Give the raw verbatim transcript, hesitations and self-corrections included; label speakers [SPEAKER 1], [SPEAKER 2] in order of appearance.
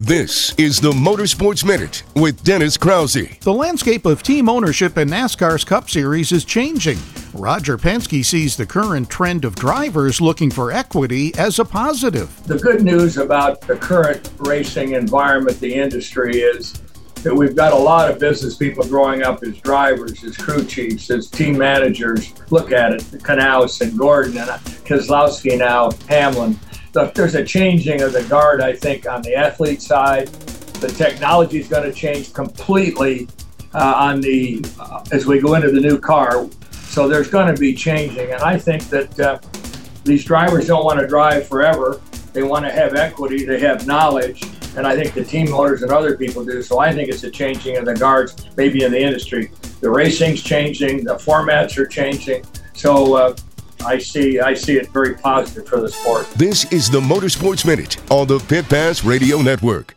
[SPEAKER 1] This is the Motorsports Minute with Dennis Krause.
[SPEAKER 2] The landscape of team ownership in NASCAR's Cup Series is changing. Roger Penske sees the current trend of drivers looking for equity as a positive.
[SPEAKER 3] The good news about the current racing environment, the industry, is that we've got a lot of business people growing up as drivers, as crew chiefs, as team managers. Look at it, Knaus and Gordon and Keselowski now, Hamlin. There's a changing of the guard, I think, on the athlete side. The technology is going to change completely uh, on the uh, as we go into the new car. So there's going to be changing, and I think that uh, these drivers don't want to drive forever. They want to have equity. They have knowledge, and I think the team owners and other people do. So I think it's a changing of the guards, maybe in the industry. The racing's changing. The formats are changing. So. Uh, I see I see it very positive for the sport.
[SPEAKER 1] This is the Motorsports Minute on the Pit Pass Radio Network.